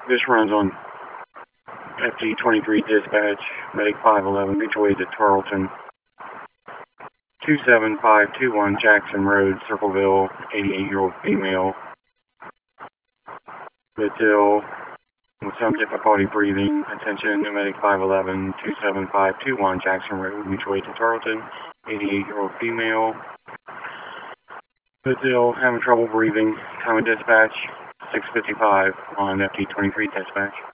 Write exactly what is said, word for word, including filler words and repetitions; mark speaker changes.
Speaker 1: This runs on F T twenty-three dispatch, Medic five eleven, mutual aid to Tarleton. two seven five two one Jackson Road, Circleville, eighty-eight-year-old female. That's ill with some difficulty breathing. Attention, Medic five eleven, two seven five two one Jackson Road, mutual aid to Tarleton, eighty-eight-year-old female. That's ill, having trouble breathing. Time of dispatch, six fifty-five on F T twenty-three dispatch.